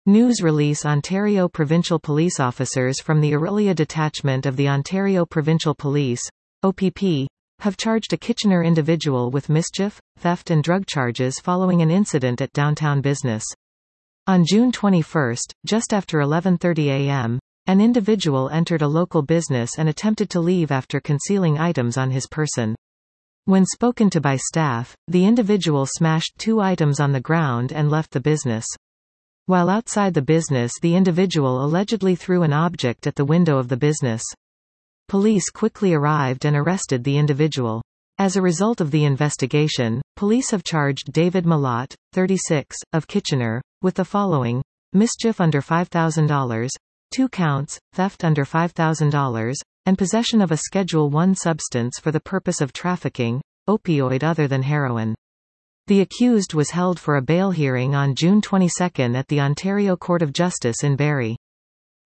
News release: Ontario Provincial Police officers from the Orillia Detachment of the Ontario Provincial Police, OPP, have charged a Kitchener individual with mischief, theft and drug charges following an incident at downtown business. On June 21, just after 11:30 a.m., an individual entered a local business and attempted to leave after concealing items on his person. When spoken to by staff, the individual smashed 2 items on the ground and left the business. While outside the business, the individual allegedly threw an object at the window of the business. Police quickly arrived and arrested the individual. As a result of the investigation, police have charged David Malott, 36, of Kitchener, with the following: mischief under $5,000, 2 counts, theft under $5,000, and possession of a Schedule I substance for the purpose of trafficking, opioid other than heroin. The accused was held for a bail hearing on June 22 at the Ontario Court of Justice in Barrie.